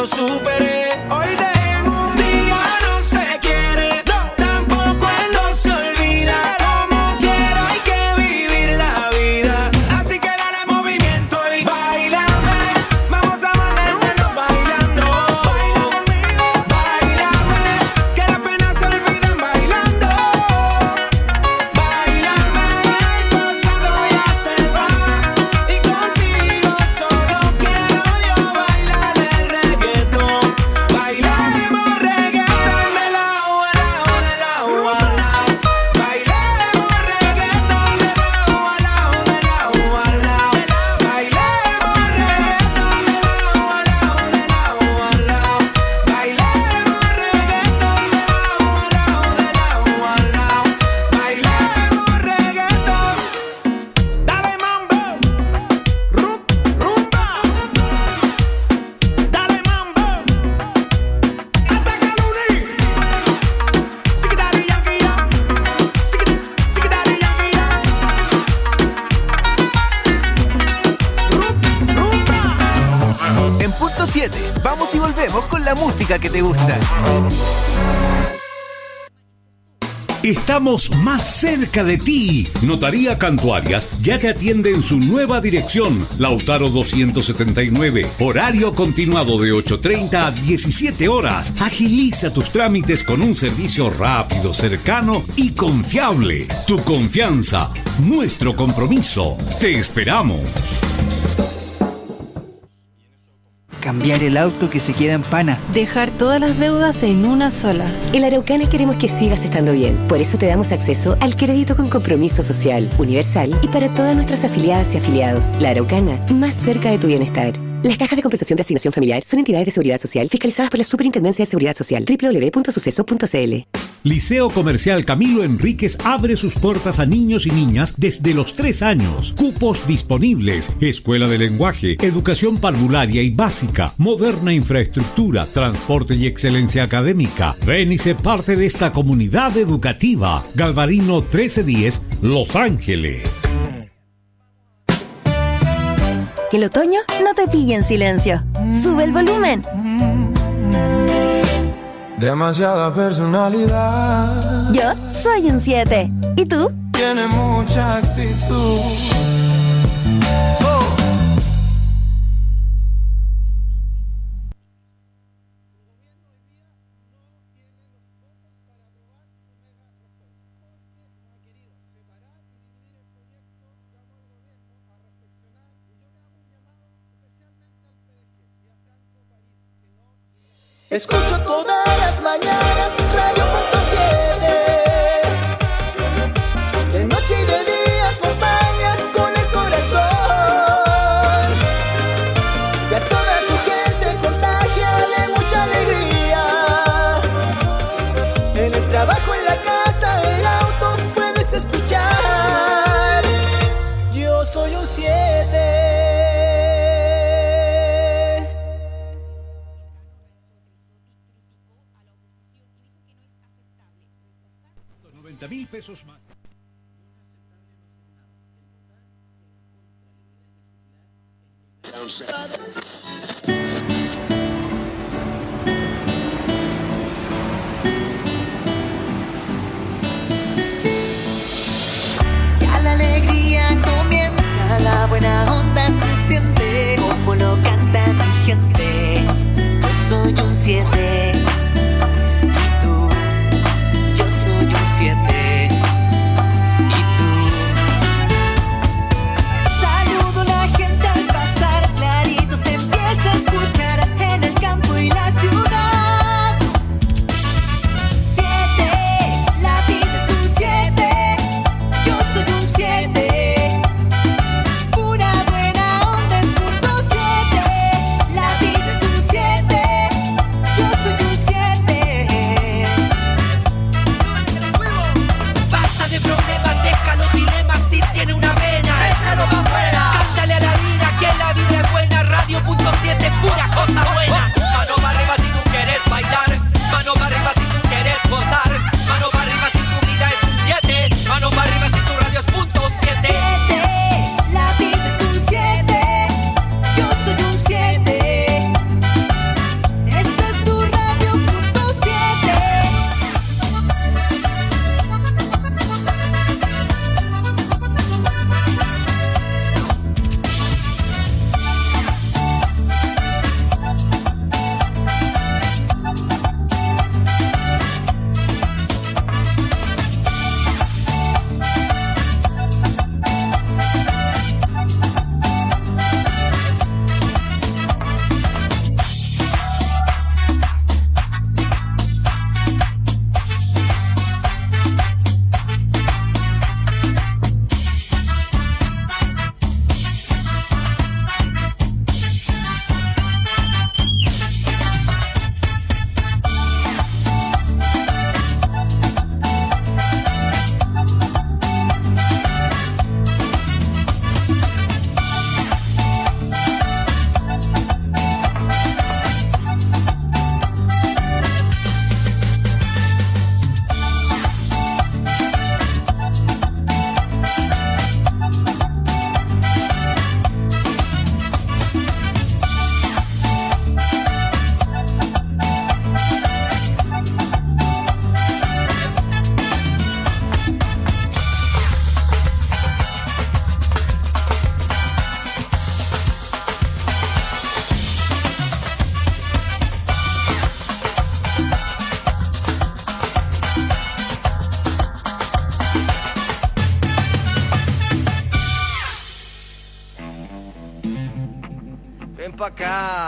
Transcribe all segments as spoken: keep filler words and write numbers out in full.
lo superé. Hoy de un día no se quiere, tampoco él no se olvida. Como quiera hay que vivir la vida. Así que dale movimiento y bailame. Vamos a amanecernos bailando. Bailame, que las penas se olviden bailando. Bailame, el pasado ya se va. Y contigo solo quiero yo bailar el reggaetón. Bailemos reggaetón de lado a lado, de lado a lado. Bailemos reggaetón de lado a lado, de lado a lado. Bailemos reggaetón de lado a lado, de lado a lado. Bailemos reggaetón de lado a lado, de lado a lado. Bailemos reggaetón. Dale mambo, Ru- rumba. Dale mambo, ataca Luni. Sikidari yankia, Sikid- sikidari yankia. Ru- rumba. En punto siete, vamos y volvemos con la música que te gusta. Estamos más cerca de ti. Notaría Cantuarias ya te atiende en su nueva dirección. Lautaro doscientos setenta y nueve. Horario continuado de ocho treinta a diecisiete horas. Agiliza tus trámites con un servicio rápido, cercano y confiable. Tu confianza, nuestro compromiso. Te esperamos. Cambiar el auto que se queda en pana. Dejar todas las deudas en una sola. En Araucana queremos que sigas estando bien. Por eso te damos acceso al crédito con compromiso social, universal y para todas nuestras afiliadas y afiliados. La Araucana, más cerca de tu bienestar. Las cajas de compensación de asignación familiar son entidades de seguridad social fiscalizadas por la Superintendencia de Seguridad Social. doble u doble u doble u punto suceso punto c l. Liceo Comercial Camilo Enríquez abre sus puertas a niños y niñas desde los tres años. Cupos disponibles. Escuela de lenguaje, educación parvularia y básica, moderna infraestructura, transporte y excelencia académica. Ven y sé parte de esta comunidad educativa. Galvarino trece diez, Los Ángeles. Que el otoño no te pille en silencio. Sube el volumen. Demasiada personalidad. Yo soy un siete. ¿Y tú? Tiene mucha actitud. Oh. Escucho todas las mañanas Radio punto siete. De noche y de día acompaña con el corazón. Y a toda su gente contagia de mucha alegría. En el trabajo, en la casa, el auto puedes escuchar. Yo soy un siete. noventa mil pesos más. Ya la alegría comienza, la buena onda se siente, como lo canta mi gente. Yo soy un siete. Y tú, yo soy un siete. Y tú. Saludo a la gente al pasar, clarito se empieza a escuchar en el campo y la ciudad. Siete, la vida es un siete. Yo soy un siete. Pura buena onda es punto siete. La vida es un siete. Yo soy un siete. Basta de problemas, deja los dilemas. Si tiene una vena, échalo para afuera. Cántale a la vida que la vida es buena. Radio punto siete, pura cosa buena. Mano para arriba si tú quieres bailar. Mano para arriba si tú quieres gozar. Mano para arriba si tu vida es un siete. Mano para arriba si tu radio es punto siete. La vida es un siete. Yo soy un siete.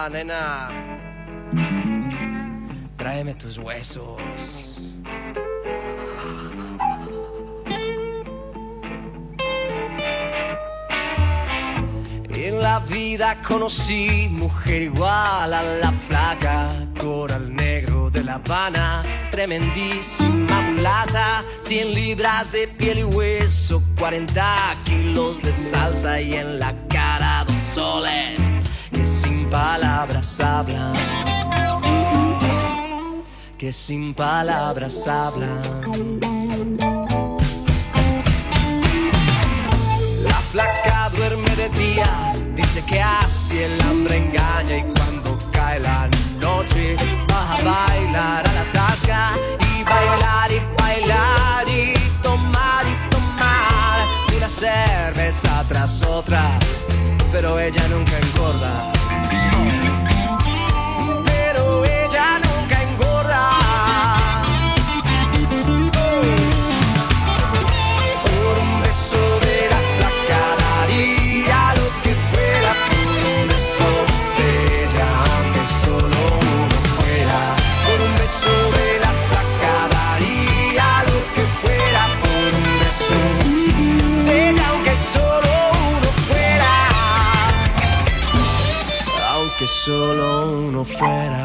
Nena, nena, tráeme tus huesos. En la vida conocí mujer igual a la flaca, coral negro de La Habana, tremendísima mulata, cien libras de piel y hueso, cuarenta kilos de salsa y en la cara dos soles que sin palabras hablan, que sin palabras hablan. La flaca duerme de día, dice que así el hambre engaña, y cuando cae la noche va a bailar a la tasca, y bailar y bailar y tomar y tomar una cerveza tras otra, pero ella nunca engorda, pero ella nunca engorda. Por un beso de la flaca daría lo que fuera, por un beso de ella, aunque solo uno fuera. Por un beso de la flaca daría lo que fuera, por un beso de ella, aunque solo uno fuera, aunque solo uno fuera.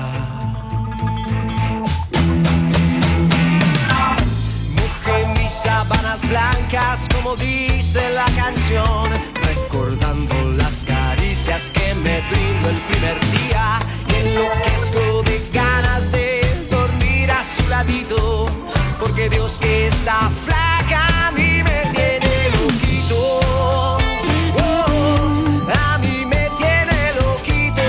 Mojé mis sábanas blancas, como dice la canción, recordando las caricias que me brindó el primer día, y enloquezco de ganas de dormir a su ladito, porque Dios que está flaca a mí me tiene loquito. Oh, a mí me tiene loquito.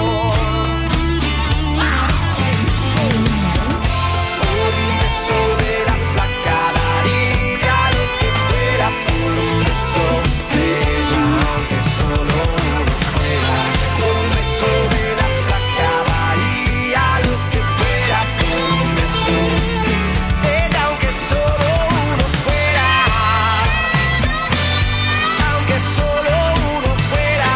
Por un beso de la flaca daría lo que fuera, por un beso de ella, aunque solo uno fuera. Por un beso de la flaca daría lo que fuera, por un beso de ella, aunque solo uno fuera, aunque solo uno fuera,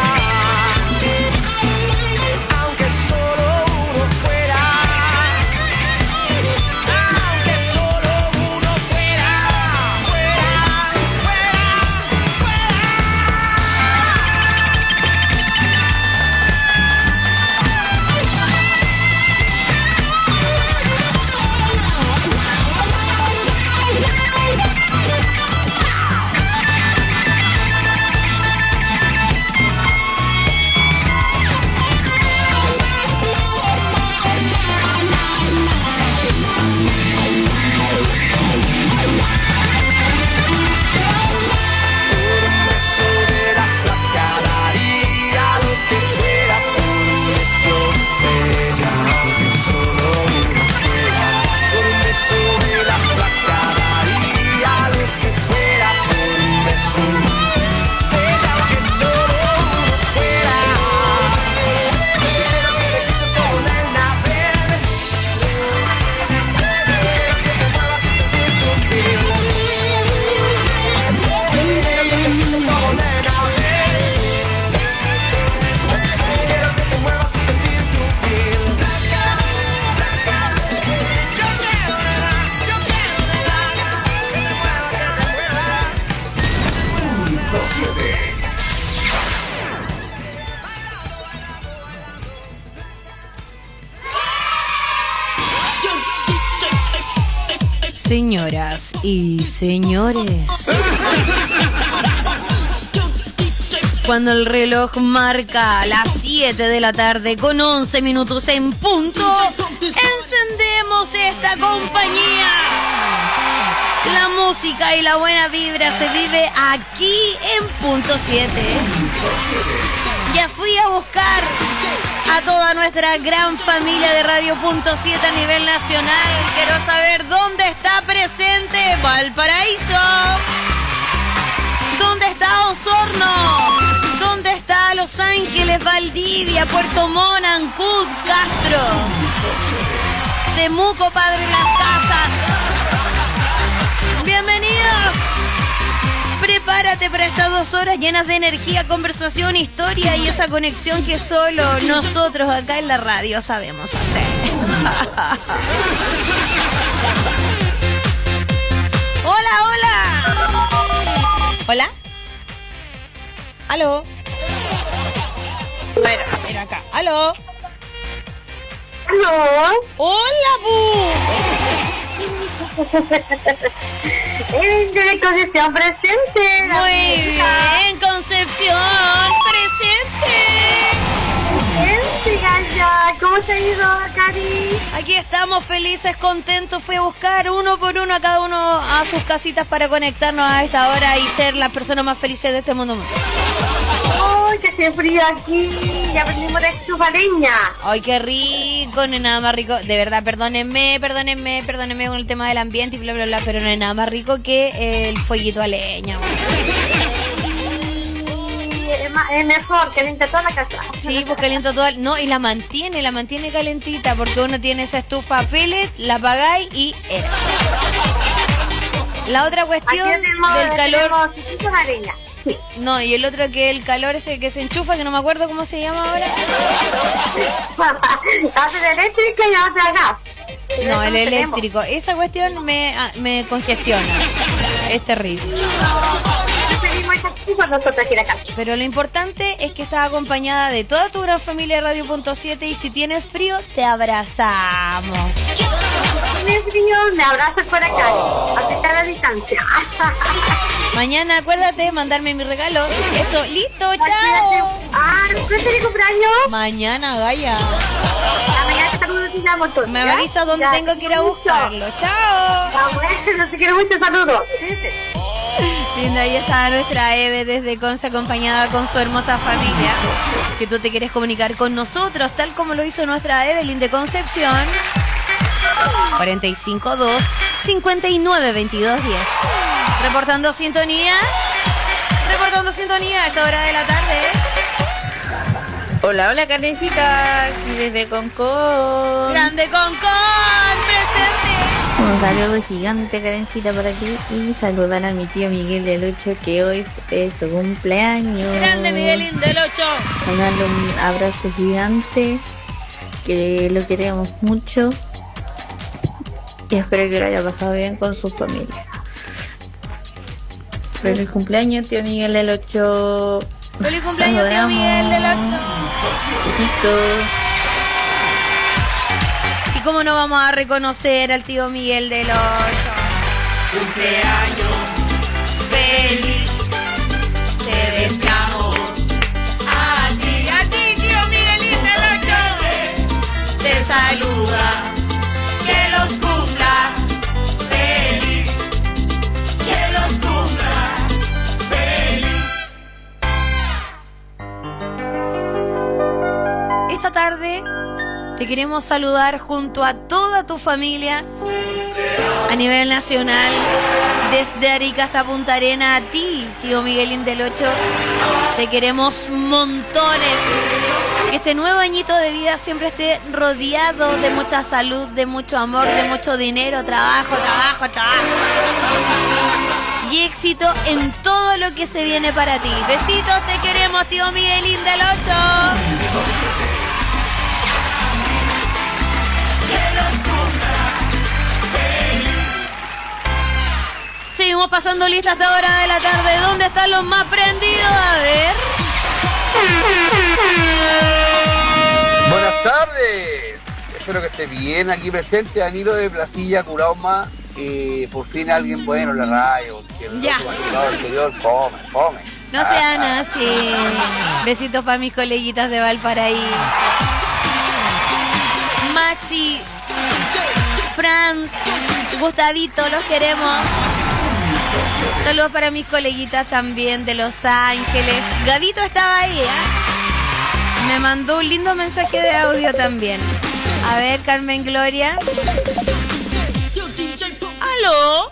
aunque solo uno fuera, aunque solo uno fuera, fuera, fuera, por un beso de la flaca daría lo que fuera, por un beso de ella, aunque solo uno fuera. Por un beso de la flaca daría lo que fuera, por un beso de ella, aunque solo uno fuera. Quiero que te quites como nena, ven. Quiero que te muevas y sentir tu piel. Quiero que te quites como nena, ven. Quiero que te muevas y sentir tu piel. Blanca, blanca, yo quiero nena, yo quiero nena, que te muevas, que te muevas. Señoras y señores, cuando el reloj marca las siete de la tarde con once minutos en punto, encendemos esta compañía. La música y la buena vibra se vive aquí en Punto siete. Ya fui a buscar a toda nuestra gran familia de Radio Punto siete a nivel nacional. Quiero saber dónde está presente Valparaíso, dónde está Osorno, dónde está Los Ángeles, Valdivia, Puerto Montt, Ancud, Castro, Temuco, Padre Las Casas. Bienvenidos. Prepárate para estas dos horas llenas de energía, conversación, historia y esa conexión que solo nosotros acá en la radio sabemos hacer. Hola, hola. Hola. Aló. Mira, mira acá. Aló. Aló. Hola, Bu. De Concepción presente. Muy bien, Concepción presente. Presente, Gaya. ¿Cómo te ha ido, Cari? Aquí estamos felices, contentos. Fui a buscar uno por uno a cada uno a sus casitas para conectarnos a esta hora y ser las personas más felices de este mundo. ¡Ay, que hace frío aquí! Ya venimos de Chupareña. ¡Ay, qué rico! No hay nada más rico. De verdad, perdónenme, perdónenme, perdónenme con el tema del ambiente y bla, bla, bla, pero no hay nada más rico que el fueguito a leña. Es, más, es mejor, calienta toda la casa. Sí, pues calienta toda. No, y la mantiene, la mantiene calentita, porque uno tiene esa estufa pellet, la apagáis y era. La otra cuestión tenemos, del calor. Arena. Sí. No, y el otro que el calor ese que se enchufa, que no me acuerdo cómo se llama ahora. Hace eléctrica y otra gas. No, el eléctrico. Esa cuestión me, me congestiona. Es terrible. Pero lo importante es que estás acompañada de toda tu gran familia de Radio Punto siete y si tienes frío, te abrazamos. Si tienes frío, me abrazas por acá, a la distancia. Mañana acuérdate de mandarme mi regalo. Eso, listo, chao. Ah, ¿cuándo es mi cumpleaños? Mañana, Gaya. Ah, mañana te saludo y llamo todo. Me avisa dónde tengo que ir a buscarlo. Chao. Ah, bueno, te quiero mucho, saludos. Linda, ahí está nuestra Eve desde Conce acompañada con su hermosa familia. Si tú te quieres comunicar con nosotros, tal como lo hizo nuestra Evelyn de Concepción, cuatro cinco dos, cinco nueve, veintidós diez. Reportando sintonía. Reportando sintonía a esta hora de la tarde. Hola, hola, carnecita. Aquí desde Concón. Grande Concón, presente. Un saludo gigante, Karencita, por aquí. Y saludar a mi tío Miguel del ocho, que hoy es su cumpleaños. Grande Miguelín del ocho. Mandarle un abrazo gigante, que lo queremos mucho. Y espero que lo haya pasado bien con su familia. Feliz cumpleaños, tío Miguel del ocho. Feliz cumpleaños, tío Miguel del ocho. Besitos. ¿Y cómo no vamos a reconocer al tío Miguel del ocho? Cumpleaños feliz, te deseamos a ti, a ti, tío Miguelín del ocho. Te saluda, que los cumplas feliz, que los cumplas feliz. Esta tarde te queremos saludar junto a toda tu familia a nivel nacional, desde Arica hasta Punta Arena. A ti, tío Miguelín del ocho, te queremos montones. Que este nuevo añito de vida siempre esté rodeado de mucha salud, de mucho amor, de mucho dinero, trabajo, trabajo, trabajo. Y éxito en todo lo que se viene para ti. Besitos, te queremos, tío Miguelín del ocho. Seguimos pasando lista hasta hora de la tarde. ¿Dónde están los más prendidos? A ver. Buenas tardes. Espero que esté bien. Aquí presente Danilo de Placilla, Curauma. Eh, por fin alguien bueno en la radio. Ya. Anterior, come, come. No sean así. Besitos para mis coleguitas de Valparaíso. Maxi, Fran, Gustavito, los queremos. Saludos para mis coleguitas también de Los Ángeles. Gavito estaba ahí, ¿eh? Me mandó un lindo mensaje de audio también. A ver, Carmen Gloria. ¿Aló?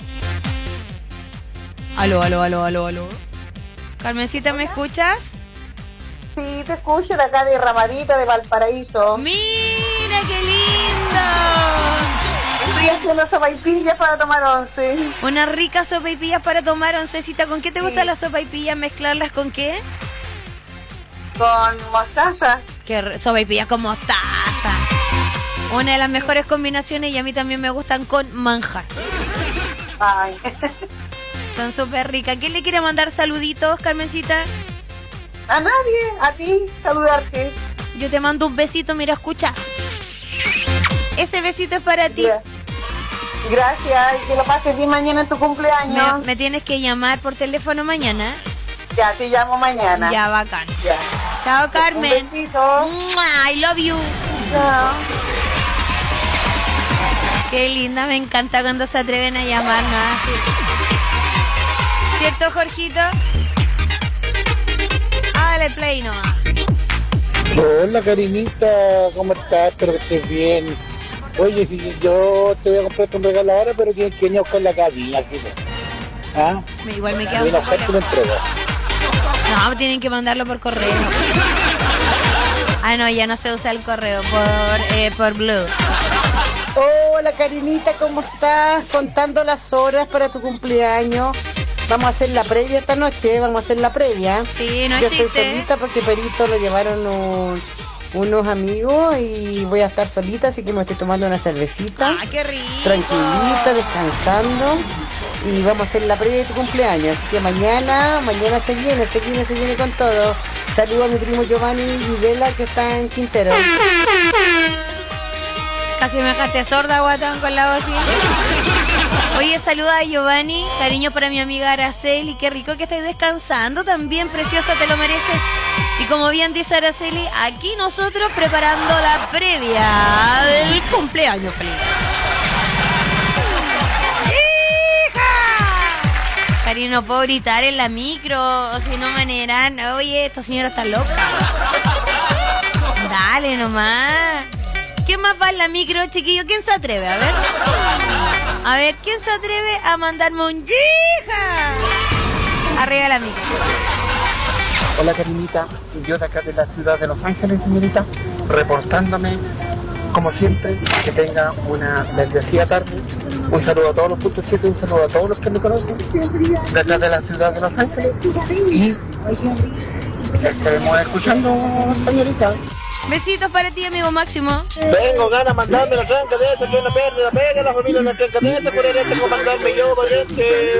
Aló, aló, aló, aló, aló. Carmencita, ¿me escuchas? Sí, te escucho de acá de Ramadita de Valparaíso. ¡Mira qué lindo! Voy a hacer unas sopaipillas para tomar once. Unas ricas sopaipillas para tomar oncecita. ¿Con qué te gustan las sopaipillas? ¿Mezclarlas con qué? Con mostaza. Que sopaipillas con mostaza. Una de las mejores combinaciones y a mí también me gustan con manjar. Ay. Son súper ricas. ¿Quién le quiere mandar saluditos, Carmencita? A nadie, a ti, saludarte. Yo te mando un besito, mira, escucha. Ese besito es para ti. Gracias, y que lo pases bien mañana en tu cumpleaños. Me, me tienes que llamar por teléfono mañana. Ya, te llamo mañana. Ya, bacán. Ya. Chao, Carmen. Un besito. I love you. Chao. Qué linda, me encanta cuando se atreven a llamarnos así. ¿Cierto, Jorgito? Dale play nomás. Hola, Karinita, ¿cómo estás? Espero que estés bien. Oye, si yo te voy a comprar un regalo ahora, pero tienes que venir a buscar la cabina, ¿sí? ¿Ah? Igual me queda un un poco lejos. No, tienen que mandarlo por correo. Ah, no, ya no se usa el correo, por, eh, por Blue. Hola, Karinita, ¿cómo estás? Contando las horas para tu cumpleaños. Vamos a hacer la previa esta noche, vamos a hacer la previa. Sí, no Yo existe. estoy solita porque Perito lo llevaron un, unos amigos y voy a estar solita, así que me estoy tomando una cervecita. ¡Ah, qué rico! Tranquilita, descansando. Y vamos a hacer la previa de tu cumpleaños. Así que mañana, mañana se viene, se viene, se viene con todo. Saludo a mi primo Giovanni Videla, que está en Quintero. Casi me dejaste sorda, guatón, con la bocina. Oye, saluda a Giovanni, cariño para mi amiga Araceli, qué rico que estés descansando también, preciosa, te lo mereces. Y como bien dice Araceli, aquí nosotros preparando la previa del cumpleaños feliz. ¡Hija! Cari, no puedo gritar en la micro, o si no me negarán. Oye, esta señora está loca. Dale nomás. ¿Quién más va en la micro, chiquillo? ¿Quién se atreve? A ver. A ver, ¿quién se atreve a mandarme un hija? Arriba la micro. Hola, Karinita, yo de acá de la ciudad de Los Ángeles, señorita, reportándome, como siempre, que tenga una bendecida tarde. Un saludo a todos los puntos siete, un saludo a todos los que me conocen, de acá de la ciudad de Los Ángeles. Y estaremos escuchando, señorita. Besitos para ti, amigo Máximo. Tengo ganas de mandarme la tranca de esa, que no pierde la pega, la familia de la tranca de esa, por el tengo que mandarme yo, por este.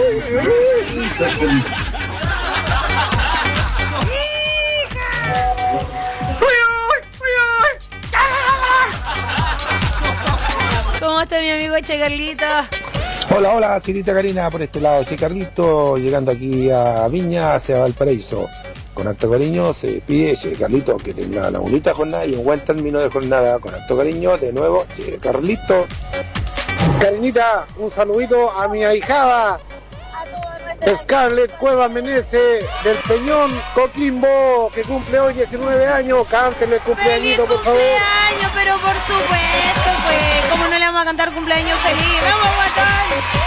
¿Cómo está mi amigo Che Carlito? Hola, hola, Cirita Karina, por este lado, Che Carlito, llegando aquí a Viña, hacia Valparaíso. Con harto cariño se pide, Che Carlito, que tenga una bonita jornada y un buen término de jornada. Con harto cariño, de nuevo, Che Carlito. Karinita, un saludito a mi ahijada Scarlett Cueva Meneses del Peñón, Coquimbo, que cumple hoy diecinueve años. Cántele cumpleañito, por favor. Cumpleaños, pero por supuesto, pues, ¿cómo no le vamos a cantar cumpleaños feliz? ¡Vamos, guatón!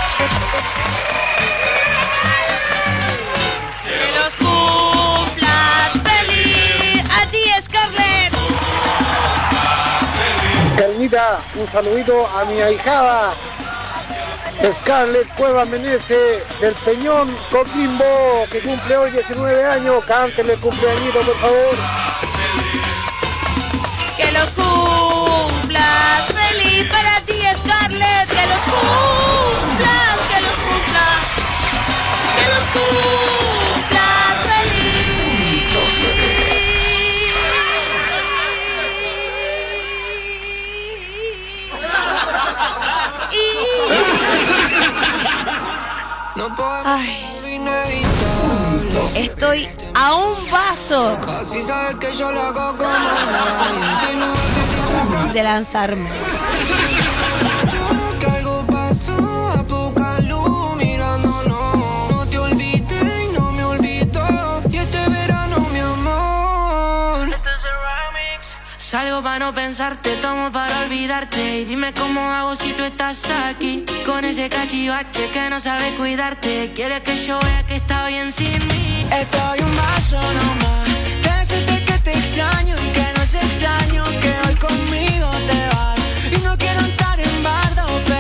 ¡Que los cumplas feliz! ¡A ti, Scarlett! Karinita, un saludito a mi ahijada Scarlett Cueva Meneses del Peñón, Coquimbo, que cumple hoy diecinueve años. Cántele cumpleañito, por favor. Que los cumplas feliz para ti, Scarlett. Que los cumplas, que los cumplas, que los cumplas feliz. Ay. Estoy a un vaso de lanzarme. Salgo para no pensarte, tomo para olvidarte. Y dime cómo hago si tú estás aquí, con ese cachivache que no sabe cuidarte. Quieres que yo vea que está bien sin mí. Estoy un vaso nomás de decirte que te extraño y que no es extraño que hoy conmigo te vas. Y no quiero entrar en bardo, pero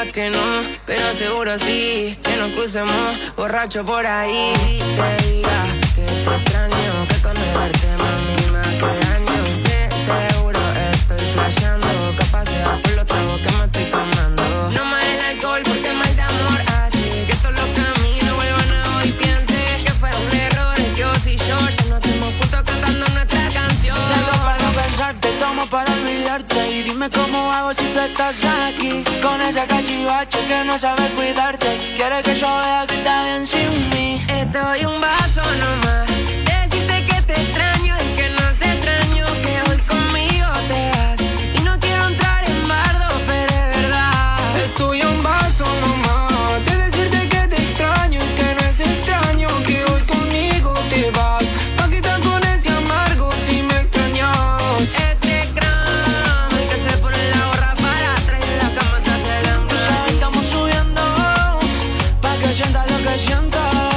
digas que no, pero seguro sí, que nos crucemos borracho por ahí. Te diga que te extraño, que con el verte mami me hace daño. Y sé, seguro estoy flasheando, capaz sea por los tragos que me estoy tomando. No más el alcohol porque mal de amor hace que todos los caminos vuelvan a hoy. Piense que fue un error, que vos y yo ya no estemos juntos cantando nuestra canción. Salgo para no pensarte, tomo para olvidarte. Y dime cómo hago si tú estás aquí, con ese cachivache que no sabe cuidarte. Quiere que yo vea que está bien sin mí. Estoy un vaso nomás, decirte que te extraño y que no se extraño que hoy conmigo te vas. Y no quiero entrar en bardo, pero es verdad. Estoy a un vaso nomás de decirte que te extraño y que no es extraño que hoy conmigo te vas. Pa' quitar con ese amargo si me extrañas. Este gram que se pone la gorra para atrás y en la cama te hace el hambre. Tú sabes, estamos subiendo pa' que sientas lo que sientas.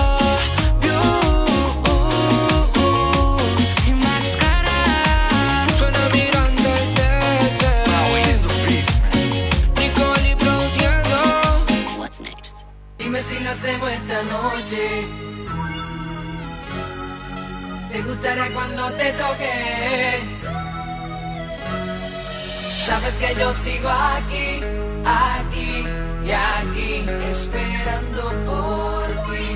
Si lo hacemos esta noche, te gustará cuando te toque. Sabes que yo sigo aquí, aquí y aquí, esperando por ti.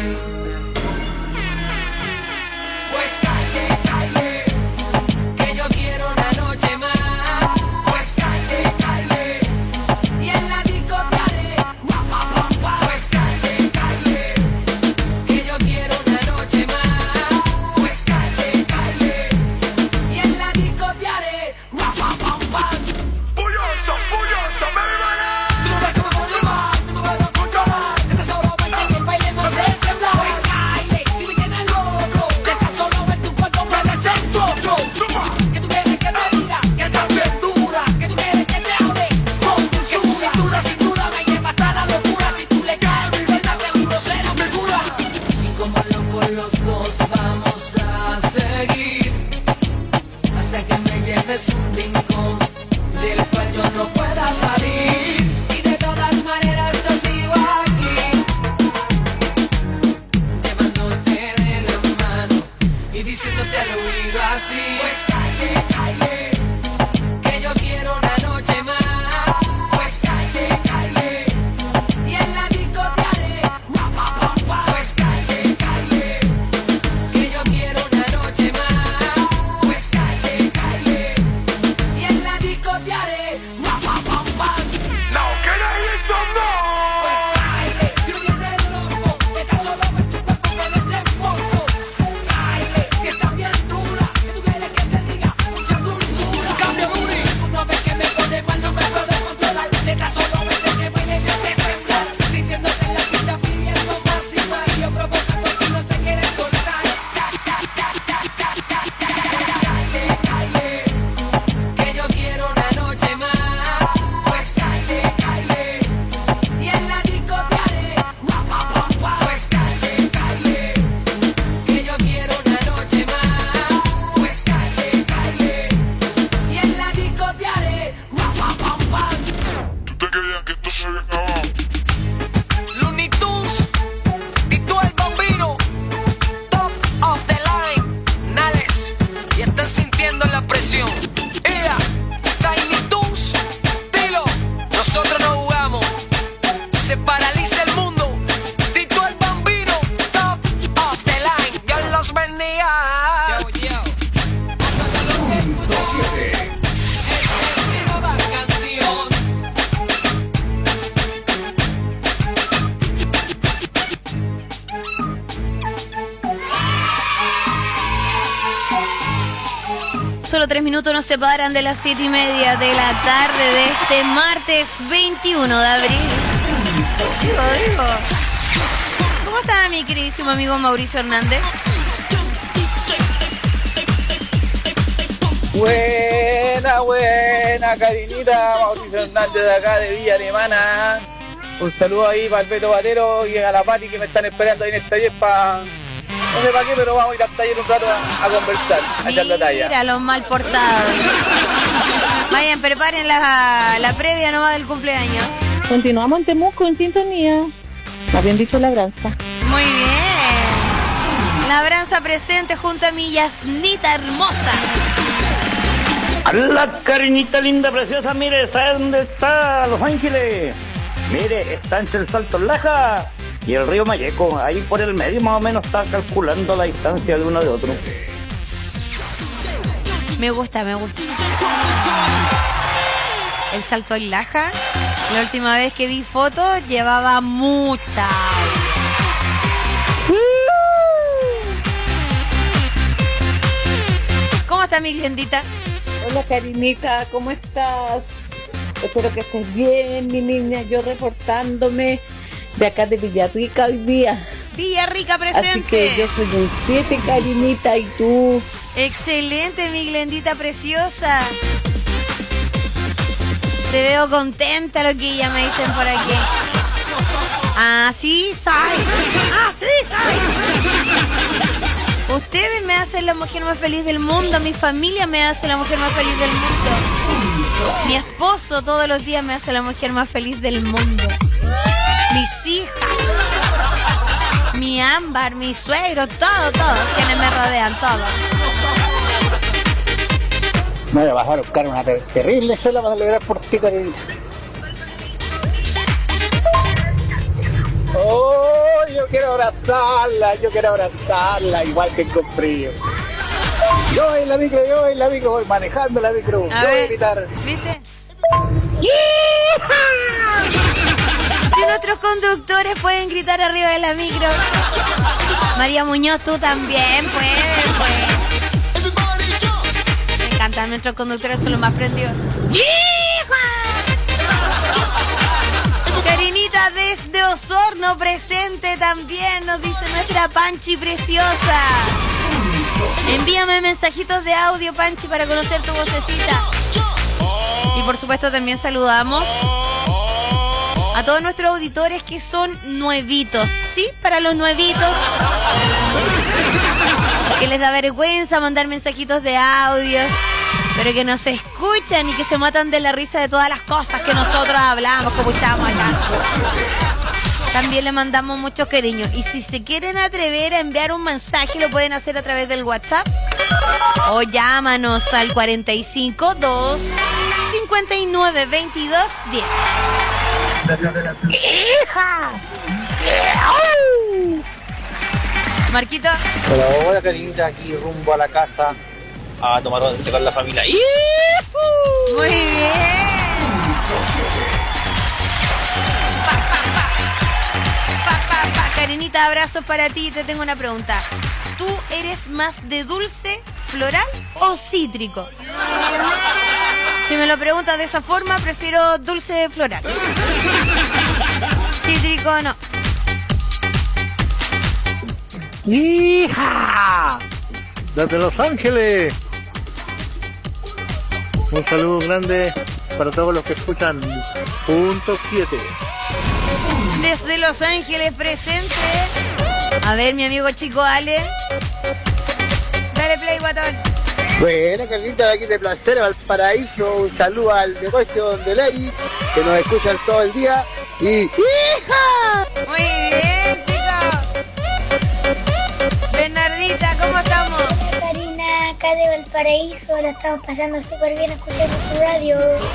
Pues caile, caile, que yo quiero una noche más. Pues caile, caile, y en la disco te haré. Pues caile, caile, que yo quiero una noche más. Pues caile, caile, y en la disco te haré. Bulloso, bulloso, baby. Tú ves que me pongo mal, tú me puedes controlar. Que te solo ven que el baile me hace temblar. Pues caile, si me tienes loco, que te solo ven tu cuerpo puede ser poco. Que tú quieres que te diga que estás bien dura. Que tú quieres que te hable con dulzura. Que tu cintura sin duda me lleva hasta la locura. Si tú le caes mi verdad seguro será mi cura. Y como locos los dos vamos a seguir hasta que me lleves un rincón del cual yo no pueda salir. Y de todas maneras yo sigo aquí, llevándote de la mano y diciéndote al oído así. Pues caile, caile, que yo quiero una noche más. Pues caile, caile, y en la disco te haré. Pues caile, caile, que yo quiero una noche más. Pues caile, caile, y en la disco te haré. Now can I hear some noise? Si me tienes loco, que tan solo ver tu cuerpo puede ser poco. Baile, si estás bien dura, que tú quieres que te diga mucha dulzura. Cambio booty, tú no ves que me pone mal, no me puedo controlar. De tan solo verte que baile me hace temblar. Sintiéndote en la pista pidiendo más y más. Y yo provocando que no te quieres soltar. Baile, baile, que yo quiero una noche más. Pues caile, caile, y en la disco te haré. Pues caile, caile, que yo quiero una noche más. Pues caile, caile, y en la disco te haré. ¿Tú te creías que esto se había acabado? Looney Tunes, Tito el Bambino, top of the line, Nales, y están sintiendo la presión. Ea, Tiny Toons, dilo, nosotros no jugamos, se paraliza el mundo. Tito el Bambino, top of the line, Dios los bendiga. Yo, yo, a todos los que escuchan, esta es mi nueva canción. Solo tres minutos nos separan de las siete y media de la tarde de este martes veintiuno de abril. Digo, digo. ¿Cómo está mi queridísimo amigo Mauricio Hernández? Buena, buena, Karinita, Mauricio Hernández de acá de Villa Alemana. Un saludo ahí para el Beto Valero y a la Pati que me están esperando ahí en el taller para... No sé para qué, pero vamos a ir al taller un rato a, a conversar, a echar la talla. Mira los mal portados. Vayan, preparen la, la previa nomás del cumpleaños. Continuamos en Temuco en sintonía. Más bien dicho, labranza. Muy bien. Labranza presente junto a mi Yasnita hermosa. La Karinita linda, preciosa, mire, ¿sabe dónde está Los Ángeles? Mire, está entre el Salto Laja y el río Mayeco. Ahí por el medio más o menos está calculando la distancia de uno de otro. Me gusta, me gusta. El Salto al Laja. La última vez que vi fotos llevaba mucha. ¿Cómo está mi Glendita? Hola Karinita, ¿cómo estás? Espero que estés bien, mi niña. Yo reportándome de acá de Villarrica hoy día. Villarrica presente. Así que yo soy un siete, Karinita, ¿y tú? Excelente, mi Glendita preciosa. Te veo contenta, lo que ya me dicen por aquí. Así soy. Así soy. Ustedes me hacen la mujer más feliz del mundo. Mi familia me hace la mujer más feliz del mundo. Mi esposo todos los días me hace la mujer más feliz del mundo. Mis hijas. Mi ámbar, mi suegro, todo, todo. Quienes me rodean, todo. Me voy a bajar a buscar una ter terrible sola para celebrar por ti, Karinita. Oh, yo quiero abrazarla, yo quiero abrazarla, igual que con frío. Yo voy en la micro, yo voy en la micro, voy manejando la micro. A yo ver, voy a gritar. ¿Viste? Si nuestros conductores pueden gritar arriba de la micro, María Muñoz, tú también puedes, pues. Me encantan nuestros conductores, son los más prendidos. Karinita desde Osorno presente también, nos dice nuestra Panchi preciosa. Envíame mensajitos de audio, Panchi, para conocer tu vocecita. Y por supuesto también saludamos a todos nuestros auditores que son nuevitos, ¿sí? Para los nuevitos que les da vergüenza mandar mensajitos de audio, pero que nos escuchan y que se matan de la risa de todas las cosas que nosotros hablamos, que escuchamos acá. También le mandamos mucho cariño. Y si se quieren atrever a enviar un mensaje, lo pueden hacer a través del WhatsApp o llámanos al cuarenta y cinco, dos, cincuenta y nueve, veintidós, diez. ¡Hija! Marquito. Hola, hola Karinita, aquí rumbo a la casa a tomar once con la familia. Muy bien. Pa, pa, pa. Pa, pa, pa. Karinita, abrazos para ti. Te tengo una pregunta. ¿Tú eres más de dulce, floral o cítrico? Si me lo preguntas de esa forma, prefiero dulce floral. Cítrico no. ¡Hija! Desde Los Ángeles. Un saludo grande para todos los que escuchan Punto siete. Desde Los Ángeles presente. A ver, mi amigo chico Ale. Dale play, guatón. Buena, Carlita, de aquí de Placer, Valparaíso. Un saludo al negocio de Ley, que nos escuchan todo el día. Y ¡hija! Muy bien, chicos. Bernardita, ¿cómo estamos? Karina, acá de Valparaíso, la estamos pasando súper bien escuchando su radio.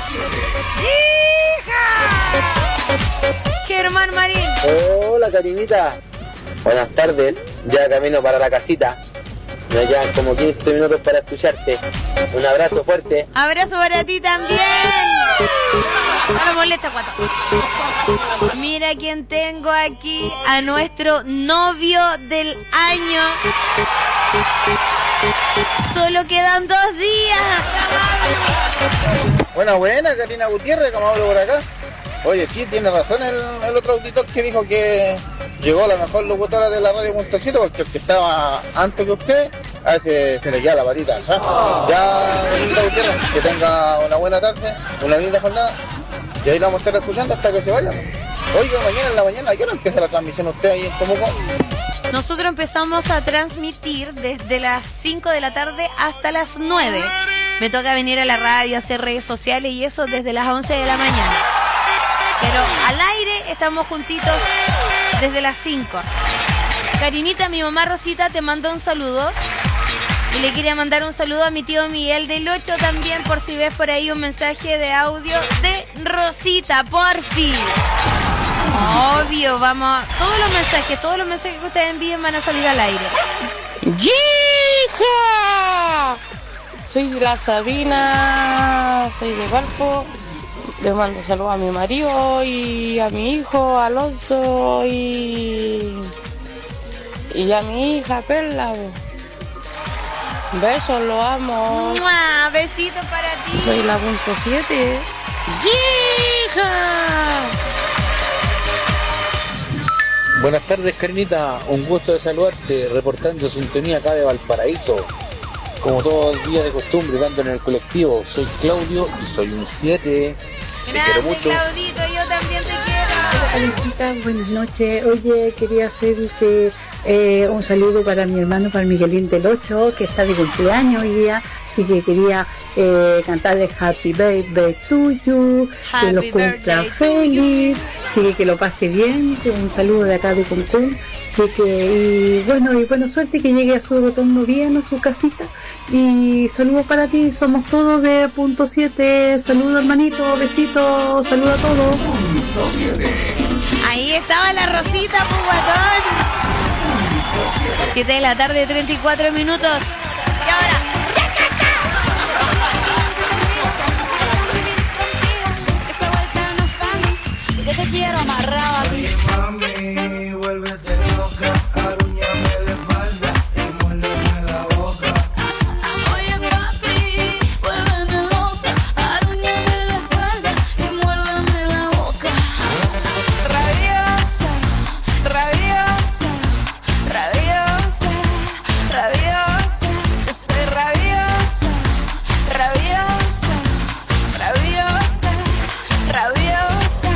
¡Hija! Germán Marín. Hola, Karinita. Buenas tardes, ya camino para la casita. Me llevan como quince minutos para escucharte. Un abrazo fuerte. Abrazo para ti también. No lo molesta, cuatro. Mira quién tengo aquí, a nuestro novio del año. Solo quedan dos días. Buena, buena, Karina Gutiérrez, como hablo por acá. Oye, sí, tiene razón el, el otro auditor que dijo que llegó la mejor locutora de la radio Punto siete, porque el que estaba antes que usted, a veces se le queda la patita. ¿sabes? Oh. Ya, Karina Gutiérrez, que tenga una buena tarde, una linda jornada, y ahí la vamos a estar escuchando hasta que se vayan. Oiga, mañana en la mañana, ¿a qué hora empieza la transmisión usted ahí en Temuco? Nosotros empezamos a transmitir desde las cinco de la tarde hasta las nueve. Me toca venir a la radio, hacer redes sociales y eso desde las once de la mañana. Pero al aire estamos juntitos desde las cinco. Karinita, mi mamá Rosita te manda un saludo. Y le quería mandar un saludo a mi tío Miguel del ocho también, por si ves por ahí un mensaje de audio de Rosita, por fin. Obvio, vamos. Todos los mensajes, todos los mensajes que ustedes envíen van a salir al aire. ¡Hija! Soy la Sabina, soy de Valpo. Le mando saludos a mi marido y a mi hijo Alonso y, y a mi hija Perla. Besos, lo amo. ¡Mua! Besitos para ti. Soy la punto siete. ¡Hija! Buenas tardes, Karinita. Un gusto de saludarte, reportando sintonía acá de Valparaíso. Como todo el día de costumbre, dando en el colectivo. Soy Claudio y soy un siete. Te quiero mucho. Claudito, yo también te quiero. Karencita, buenas noches. Oye, quería hacerte eh, un saludo para mi hermano, para Miguelín del ocho, que está de cumpleaños hoy día. Así que quería eh, cantarle Happy Birthday to you, que lo cumpla feliz, así que que lo pase bien. Un saludo de acá de Cancún. Así que, y bueno, y buena suerte, que llegue a su retorno bien, a su casita. Y saludos para ti, somos todos de punto siete. Saludos, hermanito, besitos, saludos a todos. Ahí estaba la Rosita, Puguatón. siete de la tarde, treinta y cuatro minutos. Y ahora... Yo te quiero amarrado a ti. Mami, vuélvete loca, arúñame la espalda y muérdeme la boca. Oye, papi, vuélvete loca, arúñame la espalda y muérdeme la boca. Rabiosa, rabiosa, rabiosa, rabiosa. Yo soy rabiosa, rabiosa, rabiosa, rabiosa.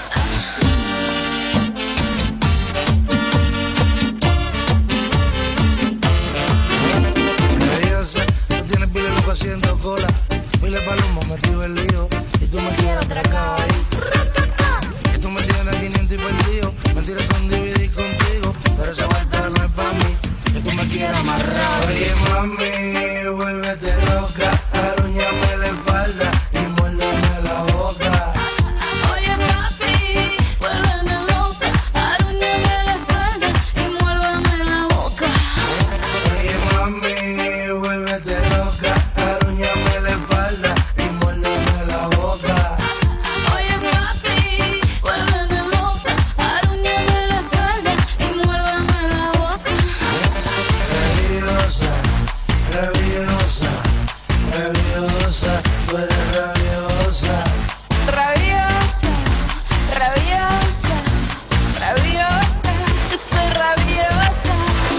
Haciendo cola, mil palomos metido el lío y tú me quieres atracar ahí. Que tú me tienes a quinientos y perdido, mentira con dividir contigo, pero esa vuelta no es pa' mí, que tú me quieres amarrar. Oye mami, vuélvete loca, arúñame la espalda y muérdeme la boca. Oye papi, vuélvete loca, arúñame la espalda y muérdeme la boca. Oye mami, vuélvete loca, arúñame la espalda y muérdeme la boca. Oye papi, vuélvete loca, arúñame la espalda y muérdeme la boca. Rabiosa, rabiosa, rabiosa, tú eres rabiosa. Rabiosa, rabiosa, rabiosa, yo soy rabiosa.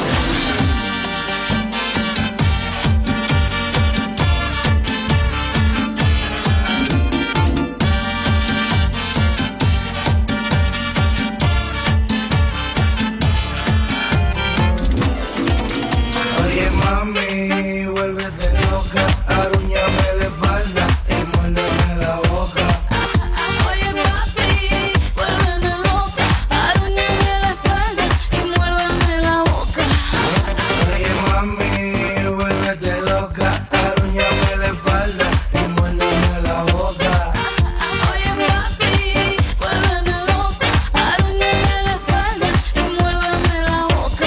Oye mami, vuélvete loca, arúñame la espalda y muérdeme la boca. Oye papi, vuélvete loca, arúñame la espalda y muérdeme la boca. Oye mami, vuélvete loca, arúñame la espalda y muérdeme la boca. Oye papi, vuélvete loca, arúñame la espalda y muérdeme la boca.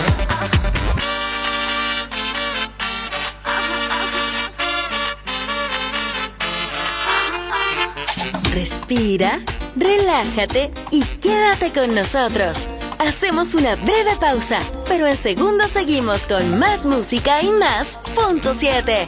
Respira, relájate y quédate con nosotros. Hacemos una breve pausa, pero en segundos seguimos con más música y más punto siete.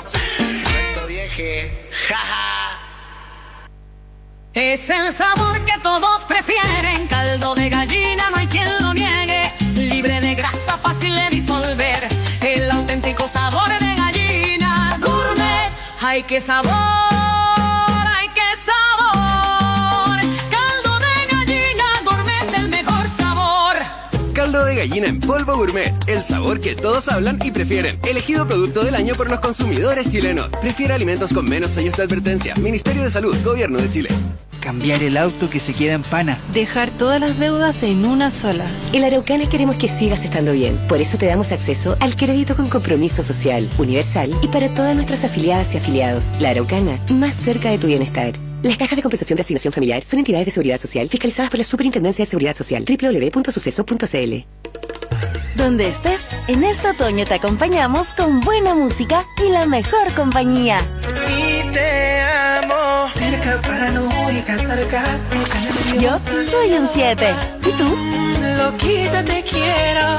Es el sabor que todos prefieren, caldo de gallina, no hay quien lo niegue, libre de grasa, fácil de disolver, el auténtico sabor de gallina, gourmet, ay qué sabor, ay qué sabor, caldo de gallina, gourmet, el mejor sabor. Caldo de gallina en polvo gourmet, el sabor que todos hablan y prefieren. Elegido producto del año por los consumidores chilenos. Prefiere alimentos con menos sellos de advertencia. Ministerio de Salud, Gobierno de Chile. cambiar el auto que se queda en pana. Dejar todas las deudas en una sola. En la Araucana queremos que sigas estando bien. Por eso te damos acceso al crédito con compromiso social, universal y para todas nuestras afiliadas y afiliados. La Araucana, más cerca de tu bienestar. Las cajas de compensación de asignación familiar son entidades de seguridad social fiscalizadas por la Superintendencia de Seguridad Social. doble u doble u doble u punto suceso punto c l. Donde estés, en este otoño te acompañamos con buena música y la mejor compañía. Y te amo. Cerca, paranoica, sarcástica. Yo soy un siete. ¿Y tú? Loquita, te quiero.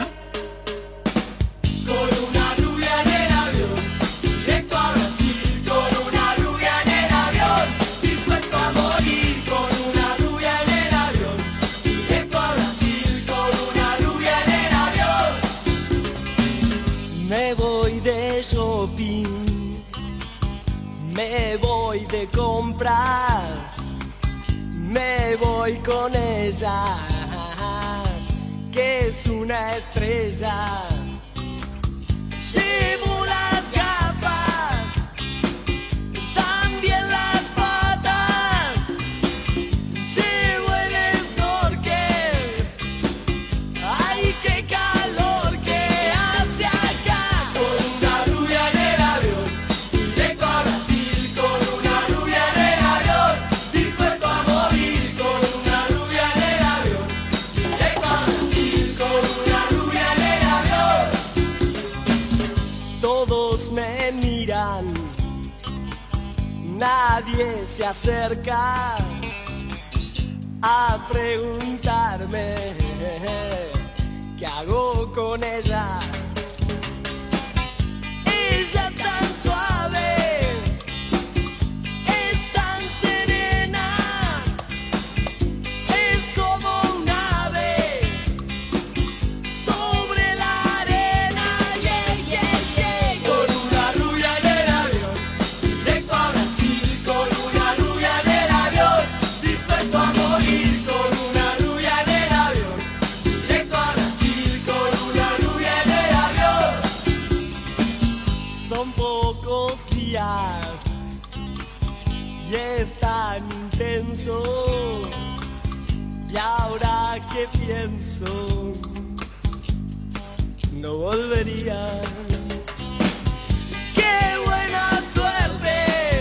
Me voy de compras, me voy con ella, que es una estrella. Llevo las gafas, también las patas, llevo el snorkel. Ay, qué calor que hace acá. Con una rubia en el avión, directo a Brasil. Con una rubia en el avión, dispuesto a morir. Con una rubia en el avión, directo a Brasil. Con una rubia en el avión. Todos me miran, nadie se acerca a preguntarme qué hago con ella. Ella es tan suave, es tan serena, es como un ave sobre la arena. Yeah, yeah, yeah. Con una rubia en el avión, directo a Brasil. Con una rubia en el avión, dispuesto a morir. Con una rubia en el avión, directo a Brasil. Con una rubia en el avión. Son pocos días y es tan intenso. Y ahora que pienso, no volvería. ¡Qué buena suerte!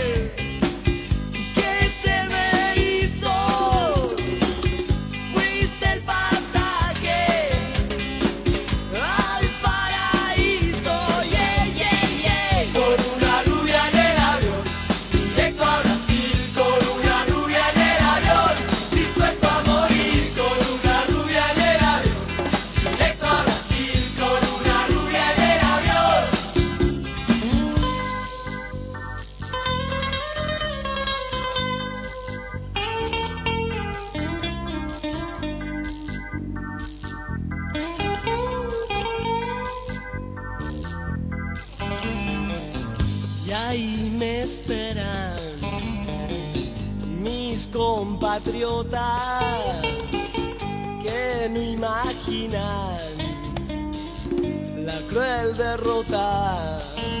¿Qué se me hizo? Fuiste el pasaje al paraíso. Yeah, yeah, yeah. Con una rubia en el avión, directo a Brasil. Con una rubia en el avión, dispuesto a morir. Con una rubia en el avión, directo a Brasil. Con una rubia en el avión. Y ahí me esperan mis compatriotas que no imaginan la cruel derrota.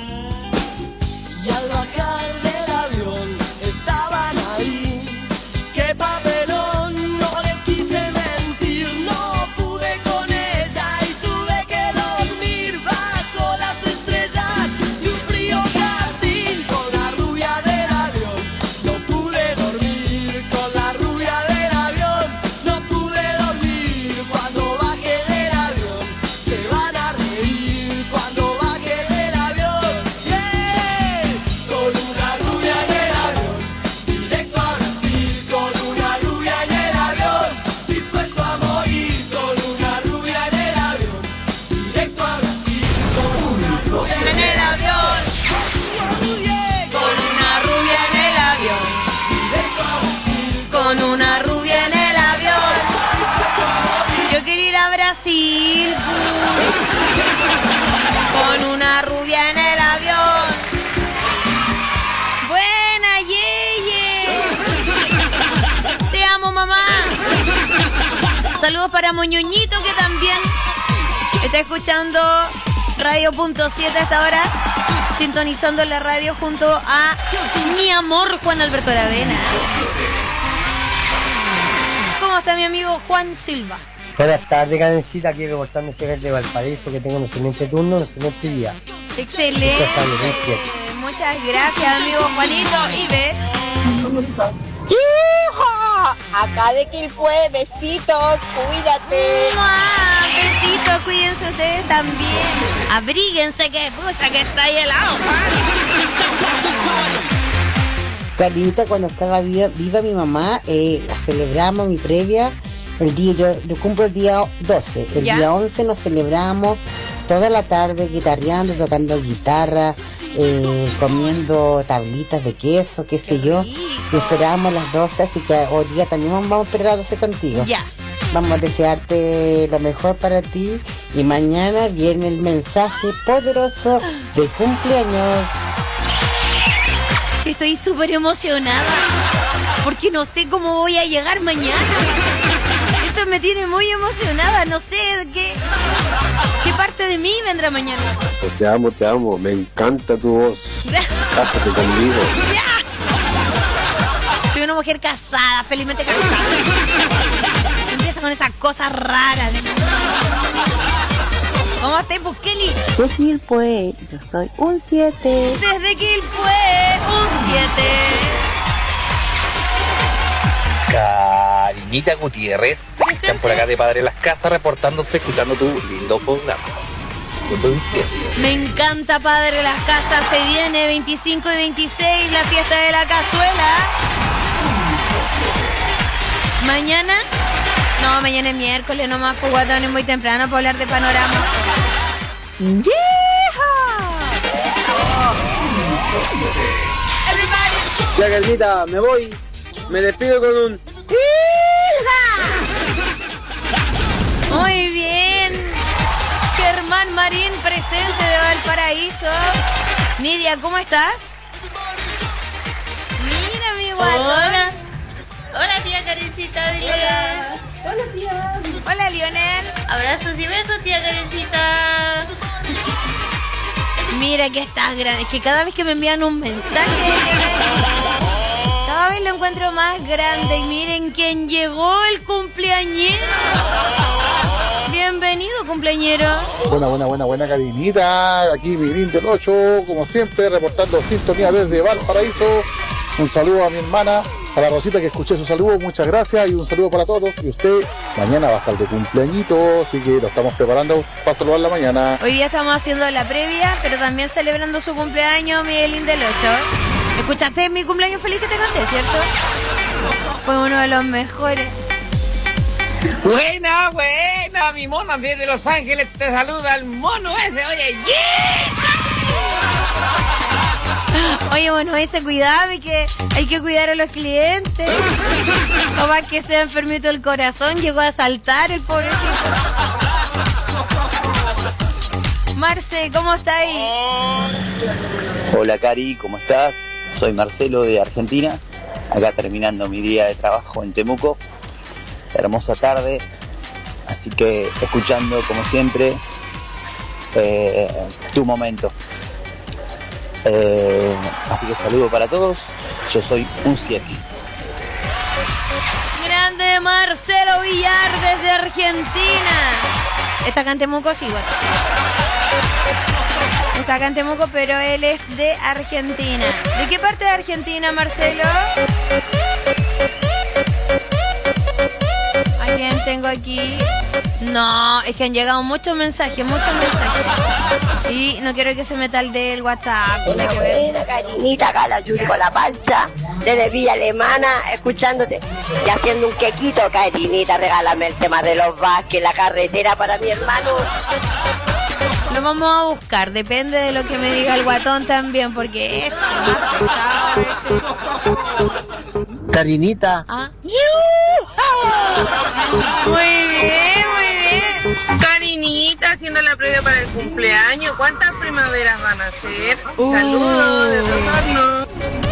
Y al bajar del avión estaban ahí. ¡Qué papelón! No les quise mentir, no pude con ella y tuve que dormir bajo las estrellas y un frío jardín. Con la rubia del avión no pude dormir. Con la rubia del avión no pude dormir. Cuando baje del avión se van a reír. Cuando baje del avión, yeah. Con una rubia en el avión, directo a Brasil. Con una rubia en el avión, dispuesto a morir. Con una rubia en el avión, directo a Brasil. Con una rubia en el avión, Con una rubia en el avión. directo a Brasil. Con una rubia en el avión. Yo quiero ir a Brasil. Con una rubia en el avión. Buena, Yeye. Te amo, mamá. Saludos para Moñoñito, que también está escuchando Radio Punto siete hasta ahora, sintonizando la radio junto a mi amor Juan Alberto Aravena. ¿Cómo está mi amigo Juan Silva? Buenas tardes, Karencita, aquí reportando desde Valparaíso, que tengo un excelente turno, un excelente día. Excelente. Muchas gracias, amigo Juanito. ¿Y ves? ¡Hijo! Acá de Quilpué, besitos, cuídate. ¡Mua! Besitos, cuídense ustedes también. Abríguense que pucha que está ahí helado. Karencita, cuando estaba viva, viva mi mamá, eh, la celebramos, mi previa. El día, yo, yo cumplo el día doce. El ¿Ya? día once nos celebramos toda la tarde guitarreando, tocando guitarra, eh, comiendo tablitas de queso, qué sé qué yo. Rico. Y esperábamos las doce, así que hoy día también vamos a esperar a las doce contigo. Ya. Vamos a desearte lo mejor para ti. Y mañana viene el mensaje poderoso de cumpleaños. Estoy súper emocionada porque no sé cómo voy a llegar mañana. Esto me tiene muy emocionada. No sé qué, qué parte de mí vendrá mañana. Te amo, te amo. Me encanta tu voz. Cásate conmigo. ¡Ya! Soy una mujer casada, felizmente casada. Empieza con esas cosas raras. ¿Cómo estás, pues, Kelly? De Quilpué, yo soy un siete. Desde Quilpué, un siete. Karinita Gutiérrez, están por acá de Padre Las Casas reportándose, escuchando tu lindo programa. Yo soy un siete. Me encanta, Padre Las Casas. Se viene veinticinco y veintiséis, la fiesta de la cazuela. Mañana. No, mañana es miércoles nomás, pues guatón, es muy temprano para hablar de panorama. ¡Yeehaw! Ya, Carlita, me voy. Me despido con un... Muy bien. Germán Marín, presente de Valparaíso. Nidia, ¿cómo estás? Mira, mi guatón. Hola. Hola, tía Karencita. Hola. Hola, tía. Hola, Lionel. Abrazos y besos, tía Karencita. Mira que estás grande. Es que cada vez que me envían un mensaje, cada vez lo encuentro más grande. Y miren quién llegó, el cumpleañero. Bienvenido, cumpleañero. Buena, buena, buena, buena, Karinita. Aquí mi Green del ocho, como siempre, reportando sintonía desde Valparaíso. Un saludo a mi hermana, a la Rosita que escuché su saludo, muchas gracias y un saludo para todos. Y usted, mañana va a estar de cumpleañito, así que lo estamos preparando para saludarla mañana. Hoy día estamos haciendo la previa, pero también celebrando su cumpleaños, Miguelín del ocho. ¿Escuchaste mi cumpleaños feliz que te conté, cierto? Fue uno de los mejores. Buena, buena, mi mona desde Los Ángeles te saluda el mono ese, oye, yeah. Oye, bueno, ese cuidado y que hay que cuidar a los clientes. Como que sea enfermito el corazón, llegó a saltar el pobrecito. Marce, ¿cómo está ahí? Hola, Cari, ¿cómo estás? Soy Marcelo de Argentina, acá terminando mi día de trabajo en Temuco. Hermosa tarde, así que escuchando como siempre eh, tu momento. Eh, así que saludo para todos, yo soy un siete. Grande Marcelo Villar desde Argentina. Está acá en Temuco, sí, igual. Está acá en Temuco, pero él es de Argentina. ¿De qué parte de Argentina, Marcelo? ¿A quién tengo aquí? No, es que han llegado muchos mensajes, muchos mensajes. Y no quiero que se meta el del WhatsApp. Una buena, Karinita, acá la Yuri con la pancha, desde Villa Alemana, escuchándote y haciendo un quequito, Karinita, regálame el tema de los Vázquez, la carretera para mi hermano. Lo vamos a buscar, depende de lo que me diga el guatón también, porque esto Karinita. ¿Ah? Muy bien, muy bien. Karinita haciendo la previa para el cumpleaños. ¿Cuántas primaveras van a ser? Uh. Saludos de Rosario.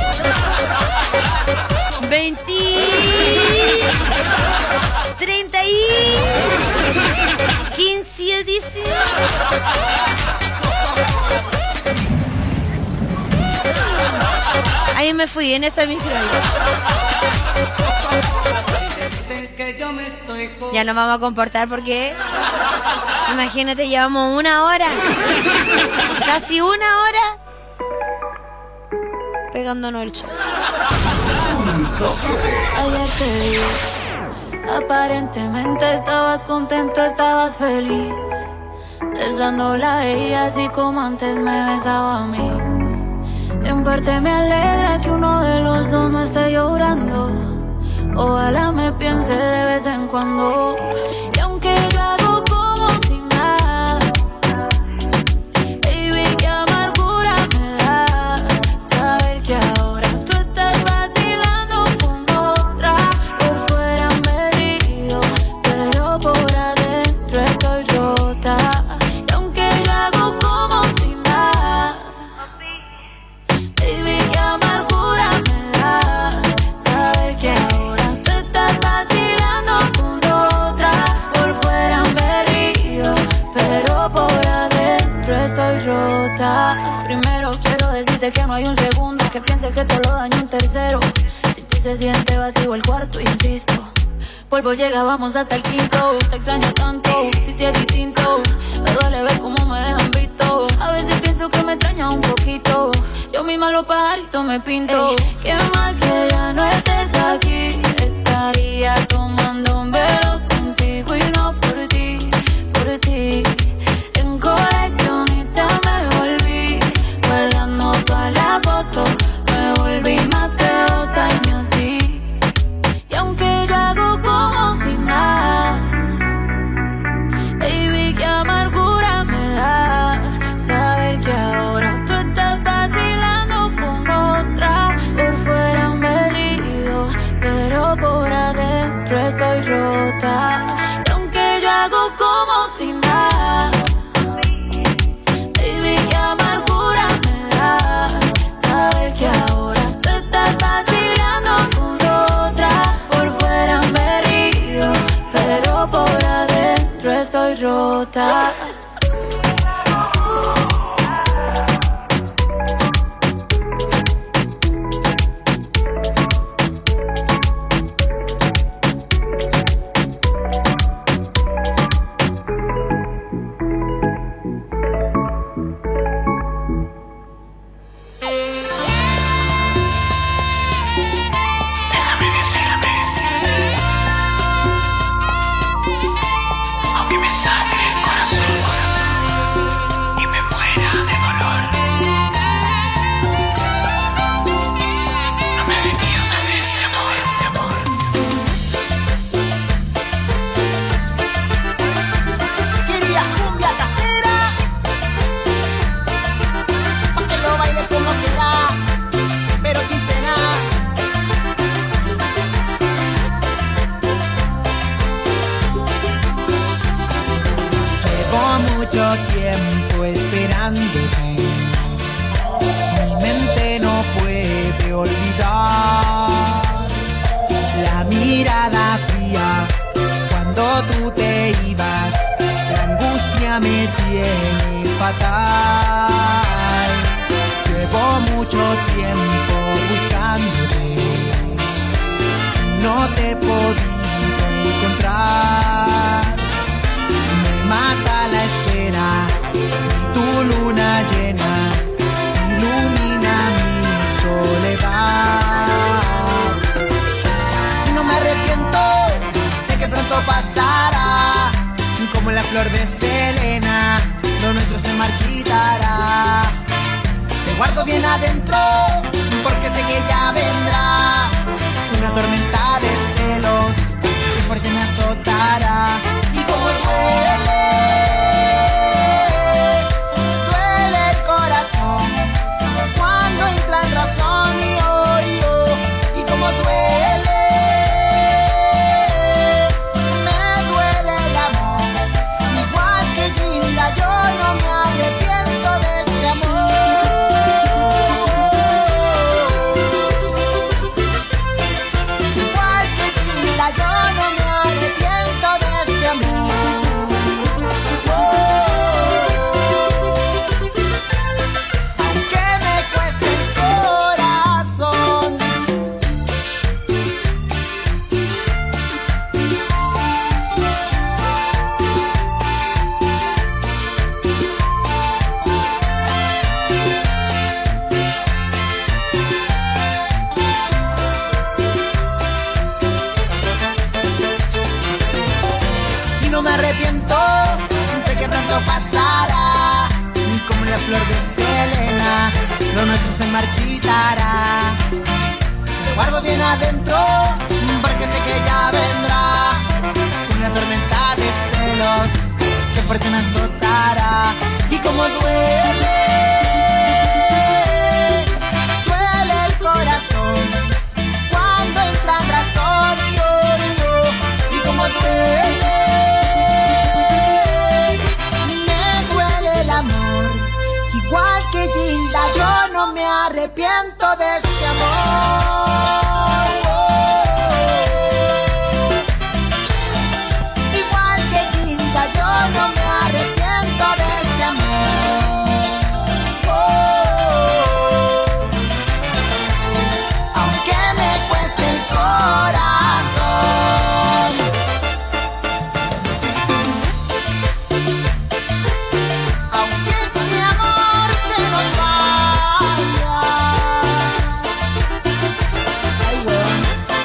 veinte, treinta y quince, dieciocho. Ahí me fui en esa micro. Ya nos vamos a comportar porque imagínate, llevamos una hora, casi una hora pegándonos el show. Ayer te vi, aparentemente estabas contento, estabas feliz, besándola a ella así como antes me besaba a mí. En parte me alegra que uno de los dos no esté llorando. Ojalá me piense de vez en cuando. Y aunque yo hago como si nada, baby, qué amargura me da saber que ahora tú estás vacilando con otra. Por fuera me río, pero por adentro estoy rota. Y aunque yo hago como si nada, baby, qué amargura me da saber que ahora estoy rota. Primero quiero decirte que no hay un segundo que piense que te lo daño un tercero. Si ti se siente vacío el cuarto, insisto, polvo llega, vamos hasta el quinto. Te extraño tanto, si te es distinto. Me duele ver cómo me dejan visto. A veces pienso que me extraña un poquito. Yo misma los pajaritos me pinto. Ey, qué mal que ya no estés aquí. Estaría tomando velos contigo y no por ti, por ti. En coleccionista me volví, guardando todas las fotos. Me volví más peota y me así. Y aunque yo hago como si nada, baby, qué amargura me da saber que ahora tú estás vacilando con otra. Por fuera me río, pero por adentro estoy rota. Y aunque yo hago como si nada, baby, qué amargura me da saber que ahora tú estás vacilando con otra. Por fuera me río, pero por adentro estoy rota. Mucho tiempo esperándote, mi mente no puede olvidar la mirada fría cuando tú te ibas. La angustia me tiene fatal. Llevo mucho tiempo buscándote, no te he podido encontrar. Me mata la espera y tu luna llena ilumina mi soledad. No me arrepiento, sé que pronto pasará, como la flor de Selena, lo nuestro se marchitará. Te guardo bien adentro, porque sé que ya vendrá una tormenta de celos que fuerte me azotará. Y como duele, duele el corazón cuando entra en razón y odio. Y como duele, me duele el amor. Igual que Gilda, yo no me arrepiento de este amor. marchitará. Me guardo bien adentro porque sé que ya vendrá una tormenta de celos que fuerte me azotará. Y como duele, duele el corazón cuando entra en razón. Y como duele, me duele el amor. Igual que Gilda, yo no me arrepiento de este amor. Igual que Gilda, yo no me arrepiento de este amor. Aunque me cueste el corazón. Aunque este amor se nos vaya. Ay, bueno.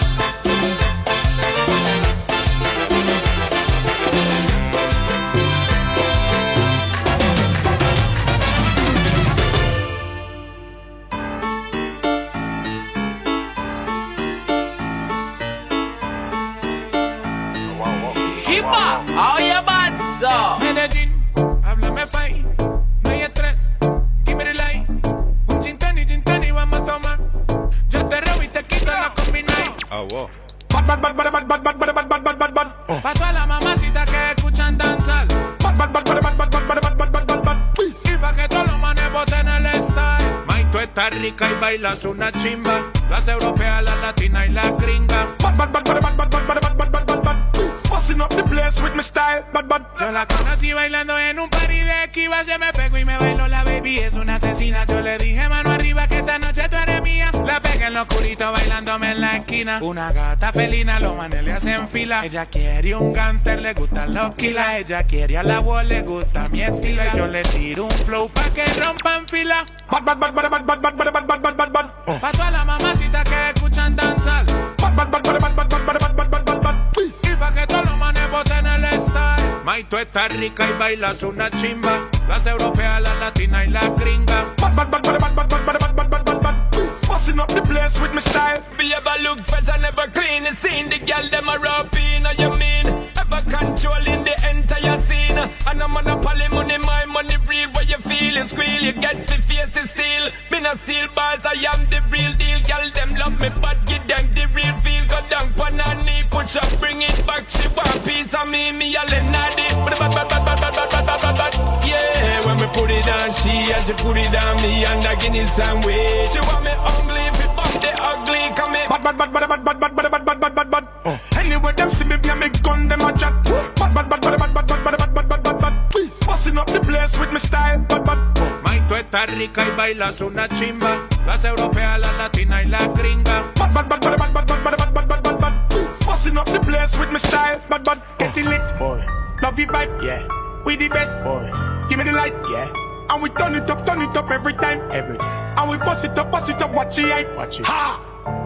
Keeper, how you bad, so? Medellín, háblame fine, no hay estrés, give me the light. Un gin tonic, gin tonic, vamos a tomar. Yo te robo y te quito la combinay. Oh, wow. Bad, bad, bad, bad, bad, bad, bad, bad, bad, bad, bad, bad. Oh. Pa' todas las mamacitas que escuchan danzar. Bad, bad, bad, bad, bad, bad, bad, bad, bad, bad, bad, bad. Y pa' que todos los manes boten el style. Mike, tú estás rica y bailas una chimba. Las europeas, las latinas y las gringas. Bad, bad, bad, bad, bad, bad, bad, bad, bad, bad, bad, bad. Busting up the place with my style, bad, bad. Yo la conocí bailando en un party de esquiva. Se me pegó y me bailó la baby, es una asesina. Yo le dije mano arriba que esta noche tú eres mía. La pegué en lo oscurito bailándome en la esquina. Una gata felina, los manes le hacen fila. Ella quiere un gangster, le gustan los kilas. Ella quiere a la wall, le gusta mi estilo. Y yo le tiro un flow pa' que rompan fila. Bad, bad, bad, bad, bad, bad, bad, bad, bad, bad, bad, bad. Oh. Pa' todas las mamacitas que escuchan danzar. Bad, bad, bad, bad, bad, bad, bad, bad, bad, bad, bad, bad. Y pa' que todos los manes boten el style. May, tú estás rica y bailas una chimba. Las europeas, las latinas y las gringas. Bad, bad, bad, bad, bad, bad, bad, bad, bad, bad, bad, bad. Busting up the place with my style. Be ever look fresh and never clean. You seen the girl them a rub in, you mean? Ever controlling the entire scene. And a monopoly money, my money real. Where you feel it squeal, you get the face to steal. Me not steal bars, I am the real deal. Girl them love me, but give them the real feel. Go down pon her knee, push up, bring it back. She want piece of me, me a lenadi. Bad, bad, bad, bad, bad, bad, bad, bad, bad. Yeah, when me put it on she, and she put it on me, and I give it some way. She want me ugly, if it bump the ugly, come me. Bad, bad, bad, bad, bad, bad, bad, bad, bad, bad, bad, bad. Oh. Anyway, them see me, me gun, them a chat. Bad, bad, bad, bad, bad, bad, bad, bad, bad, bad, bad, bad. Please, busting up the place with my style, bad, bad. May, tú estás rica y bailas una chimba. Las europeas, las latinas y las gringas. Bad, bad, bad, bad, bad, bad, bad, bad, bad, bad, bad, bad. Please, busting up the place with my style, bad, bad. Getting lit, boy. Love you vibe, yeah. We the best, boy. Give me the light, yeah. And we turn it up, turn it up every time, every time. And we bust it up, bust it up, watch it, hype. Watch it. Ha!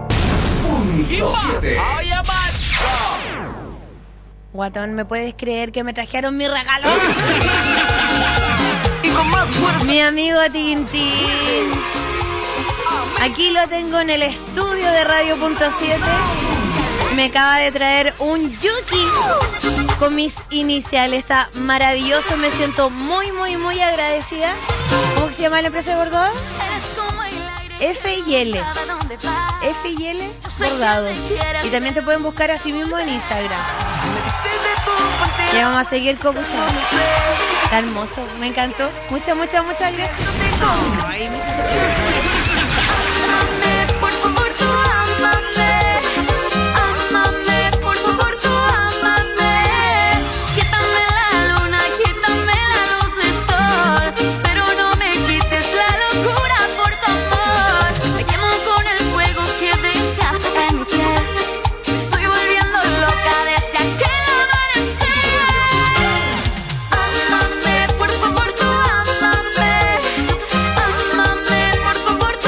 Punto siete. Guatón, ¿me puedes creer que me trajeron mi regalo? Y con más fuerza. Mi amigo Tintín. Aquí lo tengo en el estudio de Radio Punto siete. Me acaba de traer un Yuki con mis iniciales. Está maravilloso, me siento muy, muy, muy agradecida. ¿Cómo se llama la empresa de bordado? F y L. F y L bordados. Y también te pueden buscar así mismo en Instagram. Ya vamos a seguir copuchando. Está hermoso, me encantó. Muchas, muchas, muchas gracias. Ay, me Por favor, tú ámame. Ámame, por favor, tú ámame. Quítame la luna, quítame la luz del sol. Pero no me quites la locura por tu amor. Me quemo con el fuego que dejaste en mi piel. Me estoy volviendo loca desde aquel amanecer. Ámame, por favor, tú ámame. Ámame, por favor,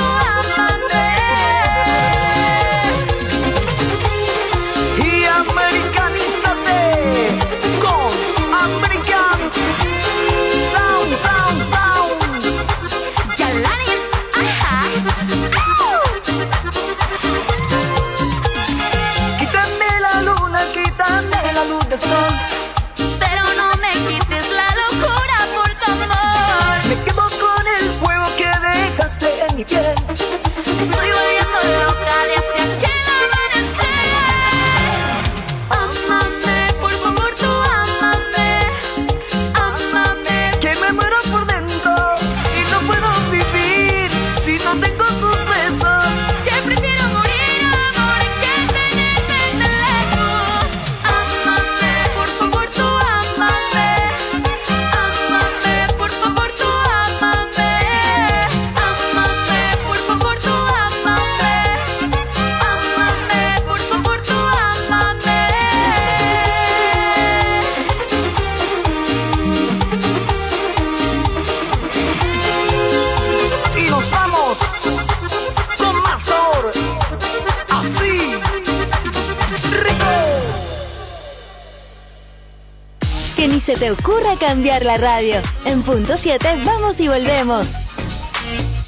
te ocurra cambiar la radio. En punto siete vamos y volvemos.